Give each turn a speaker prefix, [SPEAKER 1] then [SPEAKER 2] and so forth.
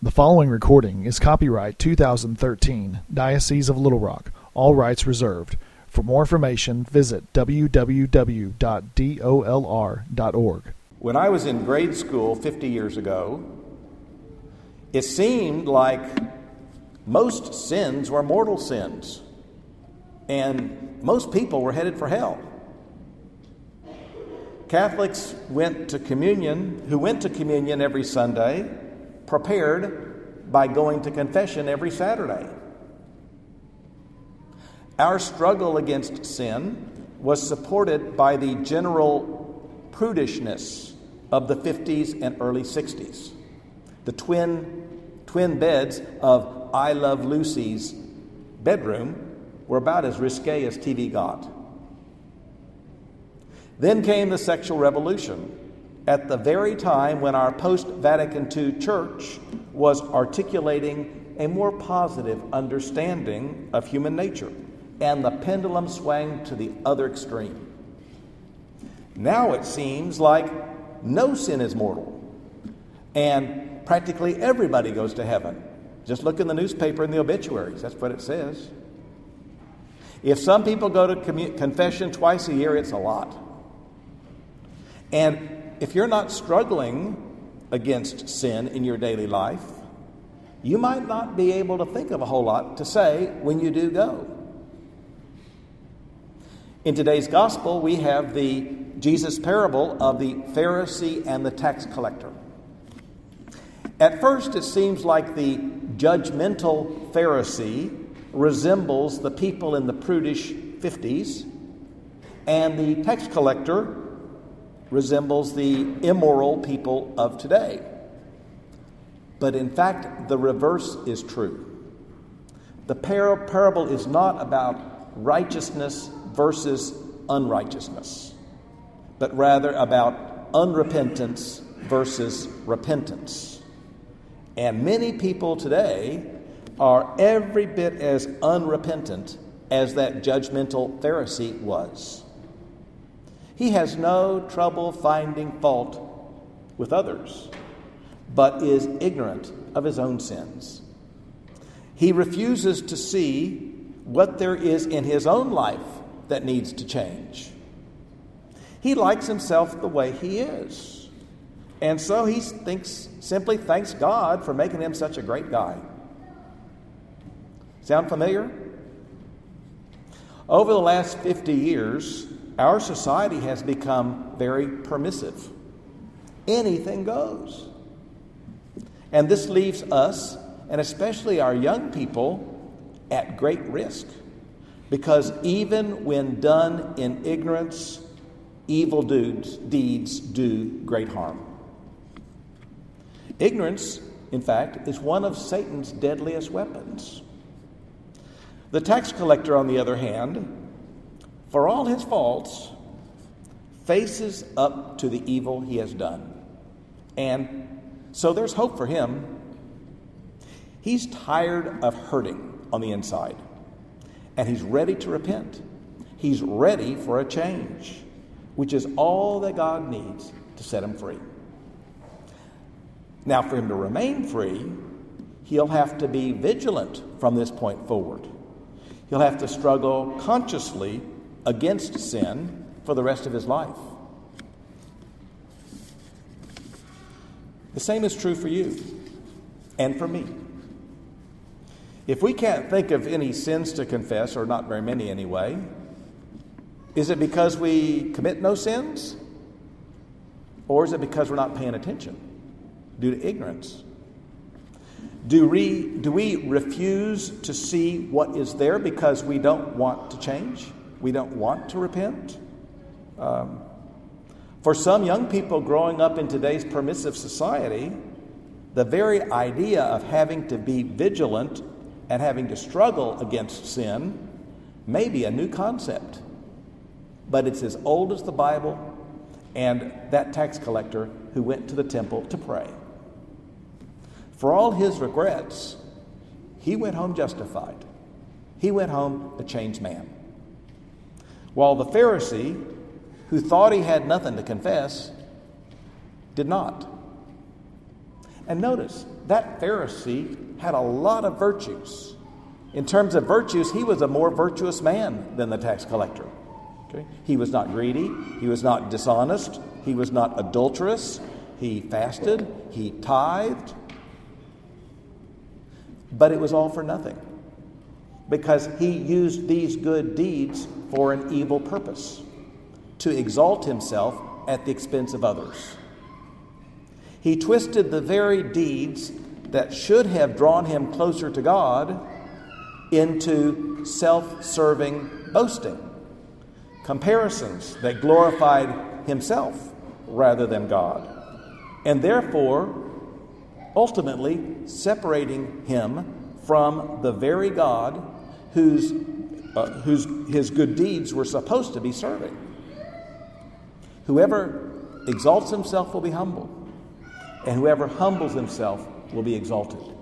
[SPEAKER 1] The following recording is copyright 2013, Diocese of Little Rock. All rights reserved. For more information, visit www.dolr.org.
[SPEAKER 2] When I was in grade school 50 years ago, it seemed like most sins were mortal sins, and most people were headed for hell. Catholics who went to communion every Sunday, prepared by going to confession every Saturday. Our struggle against sin was supported by the general prudishness of the 50s and early 60s. The twin beds of I Love Lucy's bedroom were about as risque as TV got. Then came the sexual revolution, at the very time when our post-Vatican II church was articulating a more positive understanding of human nature, and the pendulum swung to the other extreme. Now it seems like no sin is mortal, and practically everybody goes to heaven. Just look in the newspaper in the obituaries. That's what it says. If some people go to confession twice a year, it's a lot. And if you're not struggling against sin in your daily life, you might not be able to think of a whole lot to say when you do go. In today's gospel, we have the Jesus parable of the Pharisee and the tax collector. At first, it seems like the judgmental Pharisee resembles the people in the prudish 50s, and the tax collector resembles the immoral people of today. But in fact, the reverse is true. The parable is not about righteousness versus unrighteousness, but rather about unrepentance versus repentance. And many people today are every bit as unrepentant as that judgmental Pharisee was. He has no trouble finding fault with others, but is ignorant of his own sins. He refuses to see what there is in his own life that needs to change. He likes himself the way he is, and so he simply thanks God for making him such a great guy. Sound familiar? Over the last 50 years, our society has become very permissive. Anything goes. And this leaves us, and especially our young people, at great risk. Because even when done in ignorance, evil deeds do great harm. Ignorance, in fact, is one of Satan's deadliest weapons. The tax collector, on the other hand, for all his faults, faces up to the evil he has done. And so there's hope for him. He's tired of hurting on the inside, and he's ready to repent. He's ready for a change, which is all that God needs to set him free. Now, for him to remain free, he'll have to be vigilant from this point forward. He'll have to struggle consciously against sin for the rest of his life. The same is true for you and for me. If we can't think of any sins to confess, or not very many anyway, is it because we commit no sins? Or is it because we're not paying attention due to ignorance? Do we refuse to see what is there because we don't want to change? We don't want to repent? For some young people growing up in today's permissive society, the very idea of having to be vigilant and having to struggle against sin may be a new concept. But it's as old as the Bible and that tax collector who went to the temple to pray. For all his regrets, he went home justified. He went home a changed man. While the Pharisee, who thought he had nothing to confess, did not. And notice, that Pharisee had a lot of virtues. In terms of virtues, he was a more virtuous man than the tax collector. Okay? He was not greedy. He was not dishonest. He was not adulterous. He fasted. He tithed. But it was all for nothing, because he used these good deeds for an evil purpose, to exalt himself at the expense of others. He twisted the very deeds that should have drawn him closer to God into self-serving boasting, comparisons that glorified himself rather than God, and therefore ultimately separating him from the very God whose his good deeds were supposed to be serving. Whoever exalts himself will be humbled, and whoever humbles himself will be exalted.